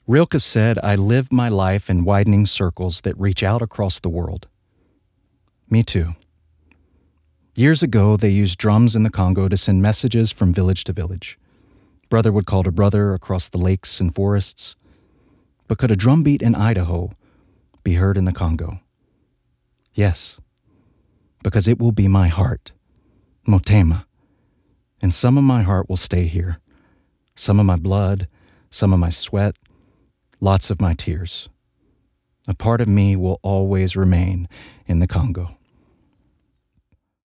Rilke said, "I live my life in widening circles that reach out across the world." Me too. Years ago, they used drums in the Congo to send messages from village to village. Brother would call to brother across the lakes and forests. But could a drum beat in Idaho be heard in the Congo? Yes, because it will be my heart, Motema, and some of my heart will stay here, some of my blood, some of my sweat, lots of my tears. A part of me will always remain in the Congo.